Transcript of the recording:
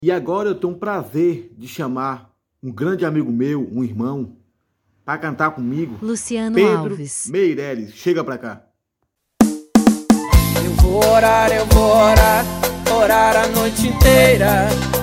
E agora eu tenho um prazer de chamar um grande amigo meu, um irmão, para cantar comigo. Luciano Pedro Alves. Meireles. Chega pra cá. Eu vou orar, orar a noite inteira.